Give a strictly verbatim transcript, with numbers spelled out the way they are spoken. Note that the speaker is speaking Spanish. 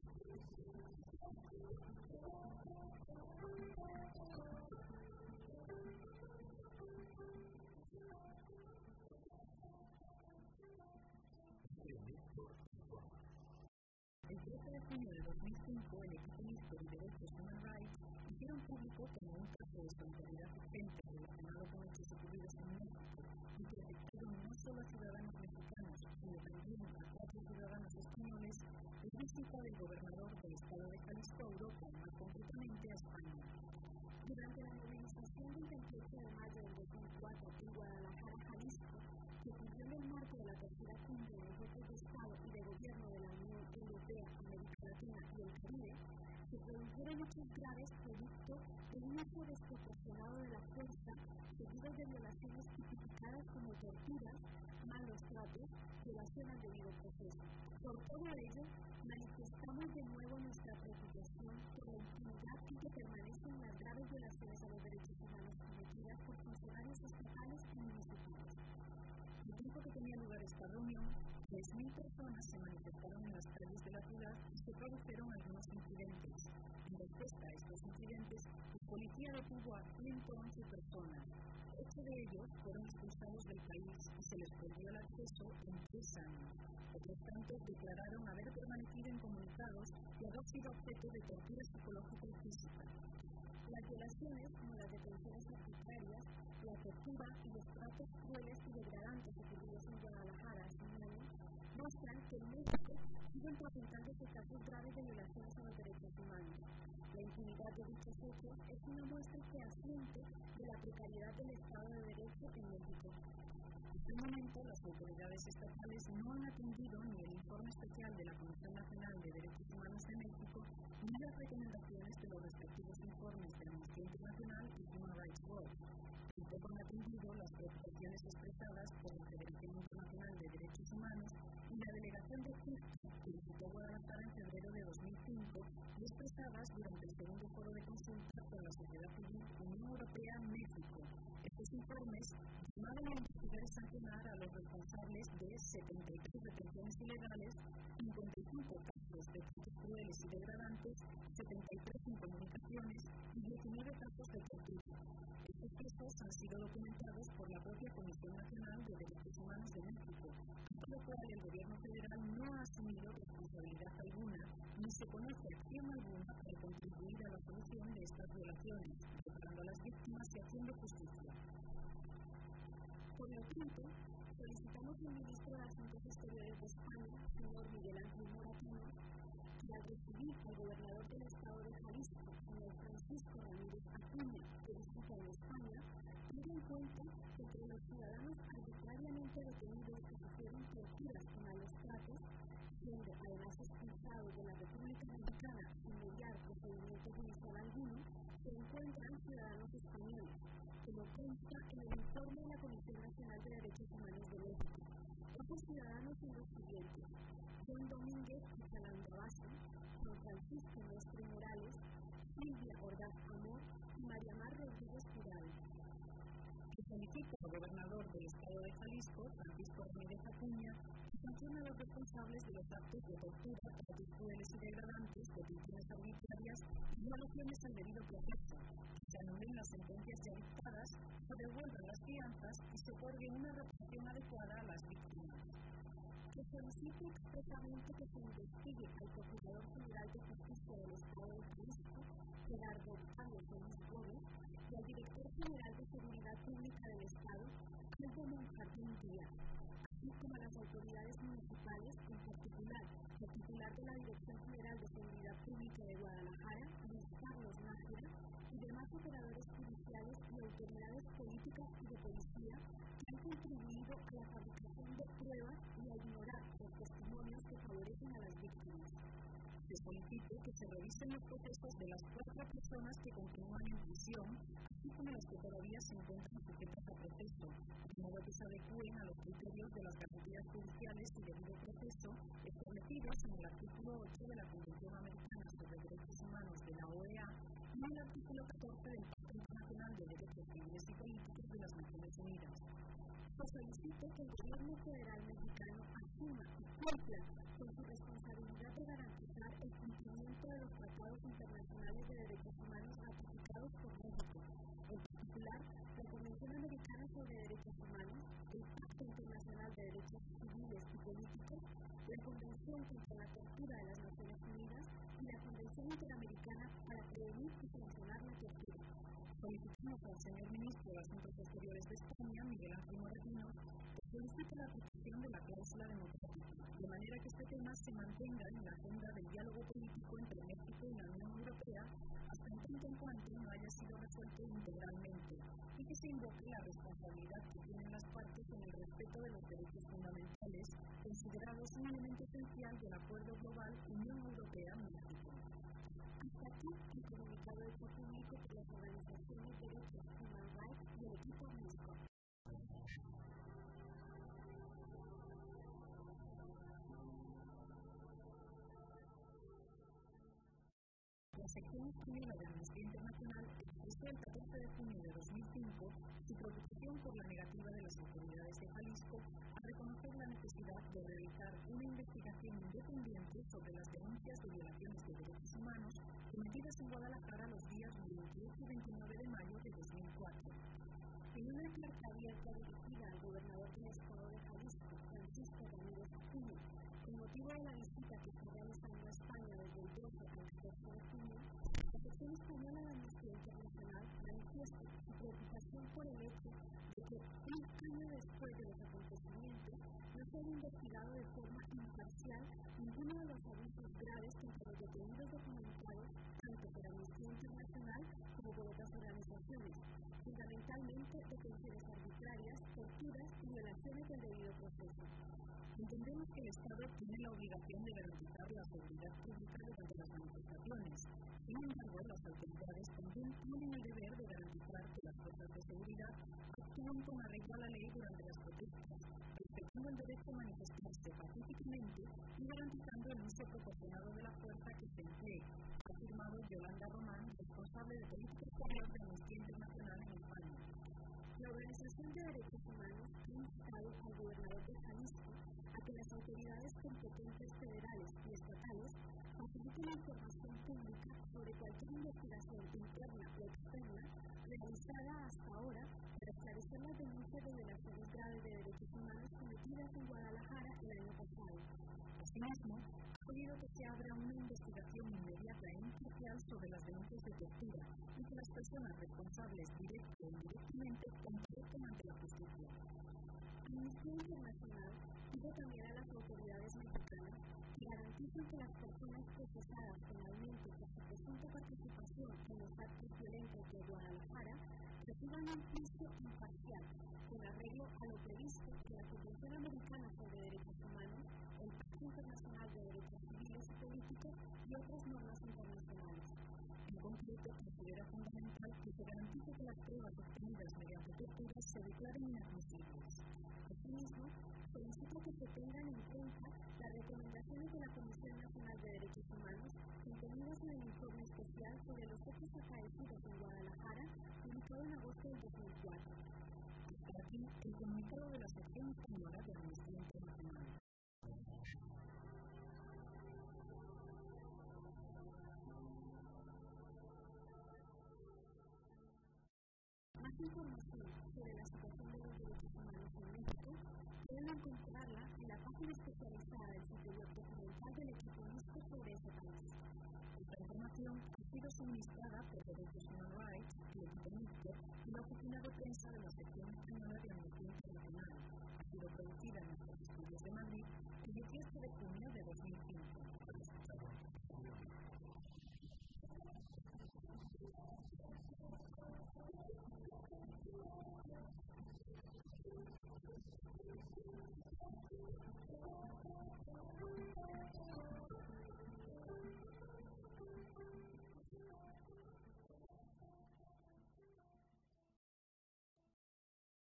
El trece de junio de dos mil cinco, el equipo mixto de derechos Human Rights hicieron público como un caso de solidaridad urgente relacionado con hechos ocurridos en México y que afectaron no solo a ciudadanos mexicanos, sino también a cuatro ciudadanos españoles, la visita del gobernador del estado de Jalisco a Europa, más concretamente a España. Durante la movilización del veintiocho de mayo del dos mil cuatro en Guadalajara, Jalisco, que ocurrió en el marco de la tercera cumbre de jefes de Estado y de Gobierno de la Unión Europea, América Latina y el Caribe, se produjeron hechos graves producto de un uso desproporcionado de la fuerza, seguidos de violaciones tipificadas como torturas, malos tratos, violación al debido proceso. Por todo ello, manifestamos de nuevo nuestra preocupación por la impunidad en que permanecen las graves violaciones a los derechos humanos cometidas por funcionarios estatales y municipales. El tiempo que tenía lugar esta reunión, tres mil personas se manifestaron en las calles de la ciudad y se produjeron algunos incidentes. En respuesta a estos incidentes, la policía detuvo a ciento once personas. Ocho de ellos fueron expulsados del país y se les prohibió el acceso en tres años. Otros tantos declararon haber permanecido incomunicados y haber sido objeto de tortura psicológica y física. Las violaciones, como las detenciones arbitrarias, la tortura y los tratos crueles y degradantes ocurridos en Guadalajara hace un año, muestran que en México siguen presentándose casos graves de violaciones a los derechos humanos. La impunidad de dichos hechos es una muestra fehaciente de la precariedad del Estado de Derecho en México. Hasta el momento, las autoridades estatales no han atendido ni el informe especial de la Comisión Nacional de Derechos Humanos de México ni las recomendaciones de los respectivos informes de Amnistía Internacional y Human Rights Watch. Tampoco han atendido las preocupaciones expresadas por la Federación Internacional de Derechos Humanos y la Delegación de Justicia que visitó Guadalajara en febrero de dos mil cinco y expresadas durante el segundo foro de consulta con la sociedad civil Unión Europea-México. Estos informes llamaron a investigar y sancionar a los responsables de setenta y tres detenciones ilegales, cincuenta y cinco casos de tratos crueles y degradantes, setenta y tres incomunicaciones y diecinueve casos de tortura. Estos casos han sido documentados por la propia Comisión Nacional de Derechos Humanos de México, por lo cual el gobierno federal no ha asumido responsabilidad alguna ni se conoce acción alguna para contribuir a la solución de estas violaciones, reparando a las víctimas y haciendo justicia. Por lo tanto, solicitamos al ministro de Asuntos Exteriores de España, señor Miguel Ángel Moratino, que al recibir al gobernador del estado de Jalisco, señor Francisco Ramírez Acuña, que visita en España, tenga en cuenta que entre los ciudadanos arbitrariamente detenidos que sufrieron torturas y malos tratos, siendo además expulsados de la República Mexicana sin mediar procedimiento judicial alguno, se encuentran ciudadanos españoles, como consta en el informe de la Comisión Nacional de Derechos Humanos de México. Estos ciudadanos son los siguientes: Juan Domínguez Calandavazo, Juan Francisco Mestre Morales, Silvia Ordaz Amor y María Mar Rodríguez Vidal. Se solicita al gobernador del estado de Jalisco, Francisco Ramírez Acuña, que sancione a los responsables de los actos de tortura, tratos crueles y degradantes, detenciones arbitrarias y violaciones al debido proceso, que se anulen las sentencias ya dictadas, se devuelvan las fianzas y se otorgue una reparación adecuada a las víctimas. Se solicita expresamente que se investigue al Procurador General de Justicia del Estado de Jalisco, Gerardo Octavio Gómez Gómez, y al Director General de Seguridad Pública del Estado, Aldo Monjardín Díaz, así como a las autoridades municipales, en particular el titular de la Dirección General de Seguridad Pública de Guadalajara, Luis Carlos Nájera, y demás operadores judiciales y autoridades políticas y de policía que han contribuido a la fabricación de pruebas y a ignorar los testimonios que favorecen a las víctimas. Se solicita que se revisen los procesos de las cuatro personas que continúan en prisión, así como las que todavía se encuentran sujetas a proceso, de modo que se adecúen a los criterios de las garantías judiciales y debido proceso establecidos en el artículo ocho de la Convención Americana sobre Derechos Humanos de la O E A y en el artículo catorce del Pacto Internacional de Derechos Civiles y Políticos de las Naciones Unidas. Se solicita que el gobierno federal mexicano asuma y cumpla con su responsabilidad de garantizar garantizar el cumplimiento de los tratados internacionales de derechos humanos ratificados por México, en particular la Convención Americana sobre Derechos Humanos, el Pacto Internacional de Derechos Civiles y Políticos, la Convención contra la Tortura de las Naciones Unidas y la Convención Interamericana para prevenir y sancionar la tortura. Solicitamos al señor Ministro de Asuntos Exteriores de España, Miguel Ángel Moratinos, que solicite la aplicación de la cláusula democrática, de manera que este tema se mantenga en la agenda del diálogo político entre México y la Unión Europea hasta en tanto en cuanto no haya sido resuelto integralmente, y que se invoque la responsabilidad que tienen las partes en el respeto de los derechos fundamentales, considerados un elemento esencial del Acuerdo Global Unión Europea-México. Hasta aquí el comunicado hecho público por las organizaciones de derechos Human Rights y el equipo México. La sección española de Amnistía Internacional expresó el catorce de junio de dos mil cinco su preocupación por la negativa de las autoridades de Jalisco a reconocer la necesidad de realizar una investigación independiente sobre las denuncias de violaciones de derechos humanos cometidas en Guadalajara los días veintiocho y veintinueve de mayo de dos mil cuatro. En una carta abierta dirigida al gobernador del estado de Jalisco, Francisco Ramírez Acuña, con motivo de la visita que está realizando a España desde el doce al catorce de junio, la sección española de Amnistía Internacional manifiesta su preocupación por el hecho de que un año después de los acontecimientos no se haya investigado de forma imparcial ninguno de los abusos graves contra los detenidos documentados tanto por Amnistía Internacional como por otras organizaciones, fundamentalmente detenciones arbitrarias, torturas y violaciones del debido proceso. Entendemos que el Estado tiene la obligación de garantizar la seguridad pública durante las manifestaciones. Sin embargo, las autoridades también tienen el deber de garantizar que las fuerzas de seguridad actúen con arreglo a la ley durante las protestas, respetando el derecho a manifestarse pacíficamente y garantizando el uso proporcionado de la fuerza que se emplee, ha afirmado Yolanda Román, responsable de política exterior de Amnistía Internacional en España. La Organización de Derechos Humanos ha instado al gobernador de Jalisco a que las autoridades competentes federales y estatales faciliten la información pública sobre cualquier investigación interna o externa realizada hasta ahora para esclarecer las denuncias de violaciones graves de derechos humanos cometidas en Guadalajara el año pasado. Asimismo, ha pedido que se abra una investigación inmediata e imparcial sobre las denuncias de tortura y que las personas responsables directa o indirectamente comparezcan ante la justicia. Amnistía Internacional pide también a las autoridades mexicanas que garanticen que las personas procesadas penalmente por su presunta participación en los actos violentos de Guadalajara reciban un juicio imparcial, con arreglo a lo previsto en la Convención Americana sobre Derechos Humanos, el Pacto Internacional de Derechos Civiles y Políticos y otras normas internacionales. En concreto, considera fundamental que se garantice que las pruebas obtenidas mediante torturas se declaren inadmisibles. Asimismo, solicita que se tengan en cuenta las recomendaciones de la Comisión Nacional de Derechos Humanos contenidas en el informe especial sobre los hechos acaecidos en Guadalajara, publicado en agosto del dos mil cuatro. Hasta aquí el comunicado de la sección española de Amnistía Internacional. Más información sobre la situación de los derechos humanos en México pueden encontrarla en la página especializada del sitio web documental del equipo México sobre ese país. Esta información ha sido suministrada por